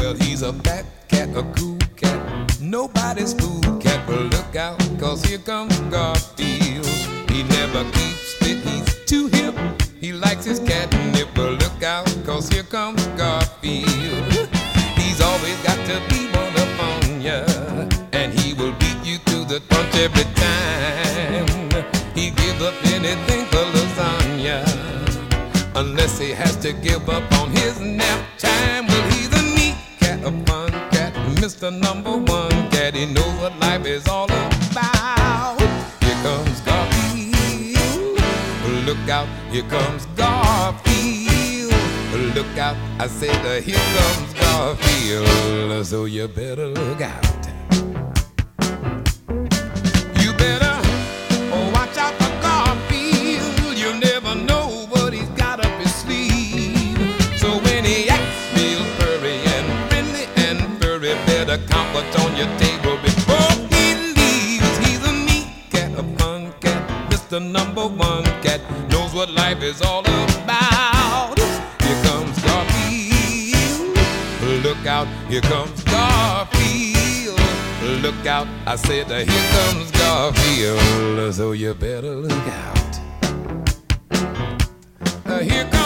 Well, he's a fat cat, a cool cat, nobody's fool cat. Well, look out, 'cause here comes Garfield. He never keeps fit, he's too hip. He likes his catnip. Well, look out, 'cause here comes Garfield. He's always got to be one up on ya, and he will beat you to the punch every time. He gives up anything for lasagna, unless he has to give up on his nap time. Well, he's a neat cat, a fun cat, Mr. Number One cat. He knows what life is all about. Here comes Garfield. Look out, here comes Garfield. Look out, I said, here comes Garfield. So you better look out. You better watch out for Garfield. You never know what he's got up his sleeve. So when he acts real furry and friendly and furry, better count what's on your table before he leaves. He's a neat cat, a fun cat, Mr. Number One cat, knows what life is all about. Here comes Garfield. Look out, here comes Garfield. Look out, I said, here comes Garfield. So you better look out. Here comes